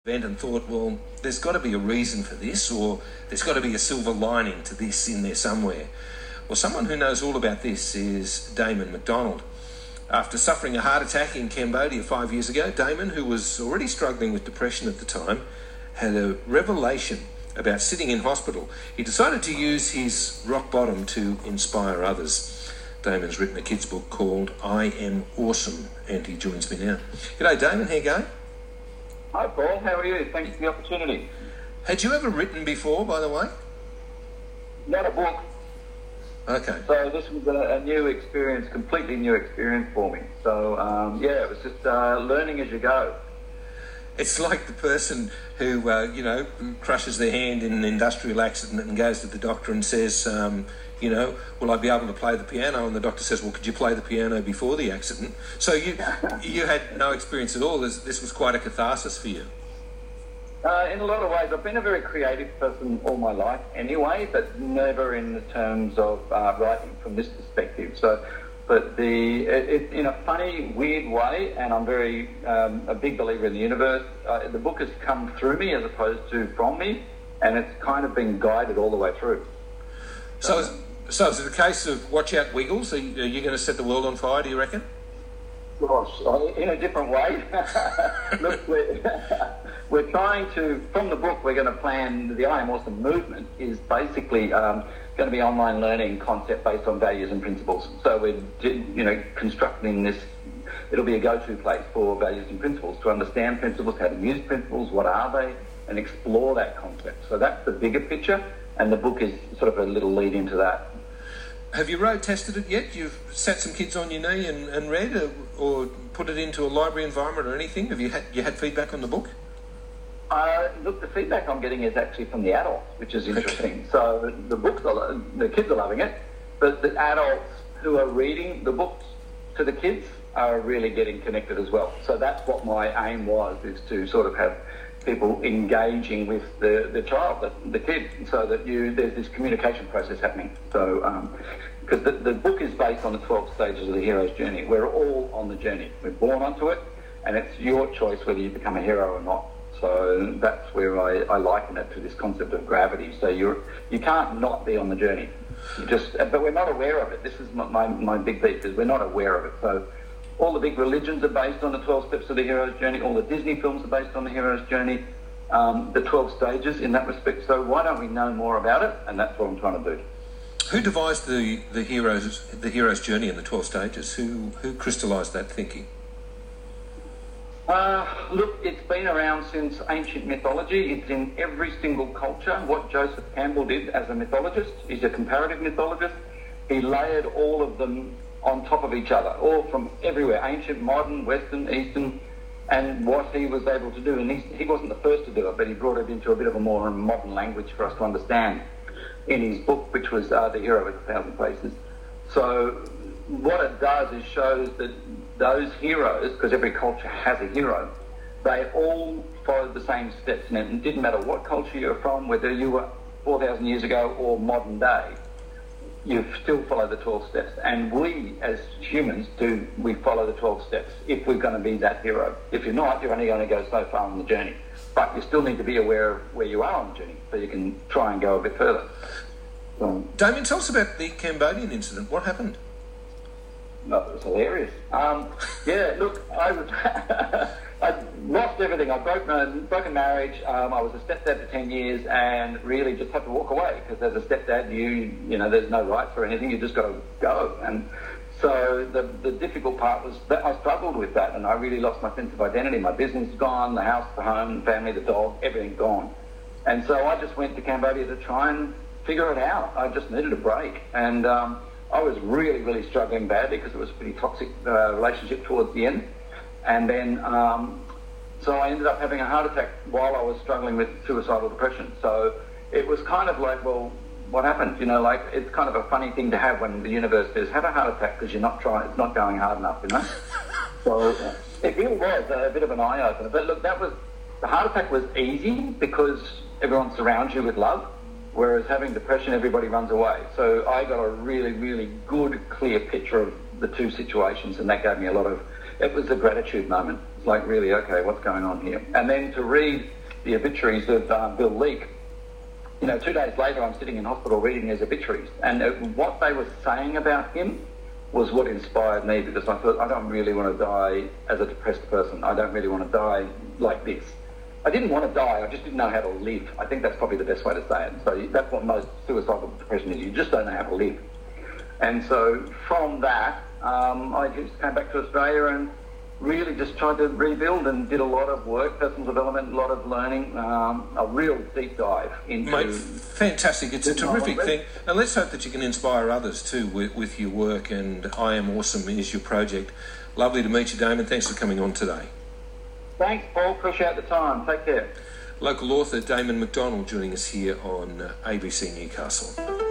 event and thought, well, there's got to be a reason for this, or there's got to be a silver lining to this in there somewhere. Well, someone who knows all about this is Damon McDonald. After suffering a heart attack in Cambodia 5 years ago, Damon, who was already struggling with depression at the time, had a revelation about sitting in hospital. He decided to use his rock bottom to inspire others. Damon's written a kid's book called I Am Awesome, and he joins me now. G'day, Damon. How you going? Hi, Paul. How are you? Thanks for the opportunity. Had you ever written before, by the way? Not a book. Okay. So this was a new experience, completely new experience for me. So, it was just learning as you go. It's like the person who, crushes their hand in an industrial accident and goes to the doctor and says, will I be able to play the piano? And the doctor says, well, could you play the piano before the accident? So you had no experience at all. This was quite a catharsis for you. In a lot of ways, I've been a very creative person all my life anyway, but never in the terms of writing from this perspective. So, but in a funny, weird way, and I'm very a big believer in the universe, the book has come through me as opposed to from me, and it's kind of been guided all the way through. So is it a case of watch out, Wiggles? Are you going to set the world on fire, do you reckon? Gosh, in a different way. Look, we're trying to, from the book, we're going to plan, the I Am Awesome movement is basically going to be online learning concept based on values and principles. So we're, constructing this, it'll be a go-to place for values and principles, to understand principles, how to use principles, what are they, and explore that concept. So that's the bigger picture, and the book is sort of a little lead into that. Have you road tested it yet? You've sat some kids on your knee and read, or put it into a library environment or anything? Have you had feedback on the book? Look, the feedback I'm getting is actually from the adults, which is interesting. So the kids are loving it, but the adults who are reading the books to the kids are really getting connected as well. So that's what my aim was, is to sort of have people engaging with the child, the kid, so that there's this communication process happening. So, because the book is based on the 12 stages of the hero's journey. We're all on the journey. We're born onto it, and it's your choice whether you become a hero or not. So that's where I liken it to this concept of gravity. So you can't not be on the journey. But we're not aware of it. This is my big beef, is we're not aware of it. So all the big religions are based on the 12 steps of the hero's journey. All the Disney films are based on the hero's journey. The 12 stages in that respect. So why don't we know more about it? And that's what I'm trying to do. Who devised the hero's journey in the 12 stages? Who crystallised that thinking? Look, it's been around since ancient mythology. It's in every single culture. What Joseph Campbell did as a mythologist, he's a comparative mythologist. He layered all of them on top of each other, all from everywhere, ancient, modern, Western, Eastern, and what he was able to do. And he wasn't the first to do it, but he brought it into a bit of a more modern language for us to understand in his book, which was The Hero with 1,000 Faces. So what it does is shows that those heroes, because every culture has a hero, they all followed the same steps, and it didn't matter what culture you're from, whether you were 4,000 years ago or modern day, you still follow the 12 steps. And we, as humans, we follow the 12 steps if we're going to be that hero. If you're not, you're only going to go so far on the journey. But you still need to be aware of where you are on the journey, so you can try and go a bit further. Damien, tell us about the Cambodian incident. What happened? No, it was hilarious. Look, I lost everything. I broken marriage. I was a stepdad for 10 years and really just had to walk away, because as a stepdad, there's no rights or anything. You just got to go. And so the difficult part was that I struggled with that, and I really lost my sense of identity. My business is gone, the house, the home, the family, the dog, everything gone. And so I just went to Cambodia to try and figure it out. I just needed a break. And I was really, really struggling badly, because it was a pretty toxic relationship towards the end. And then, so I ended up having a heart attack while I was struggling with suicidal depression. So it was kind of like, well, what happened? It's kind of a funny thing to have when the universe says, have a heart attack because you're not trying, it's not going hard enough, So it really was a bit of an eye-opener. But look, the heart attack was easy because everyone surrounds you with love. Whereas having depression, everybody runs away. So I got a really, really good, clear picture of the two situations, and that gave me it was a gratitude moment. It's like, really, okay, what's going on here? And then to read the obituaries of Bill Leak, 2 days later I'm sitting in hospital reading his obituaries, and what they were saying about him was what inspired me, because I thought, I don't really want to die as a depressed person. I don't really want to die like this. I didn't want to die, I just didn't know how to live. I think that's probably the best way to say it. So that's what most suicidal depression is. You just don't know how to live. And so from that, I just came back to Australia and really just tried to rebuild and did a lot of work, personal development, a lot of learning, a real deep dive into... Mate, fantastic. It's a terrific thing. And let's hope that you can inspire others too with your work, and I Am Awesome is your project. Lovely to meet you, Damon. Thanks for coming on today. Thanks, Paul. Appreciate the time. Take care. Local author Damon McDonald joining us here on ABC Newcastle.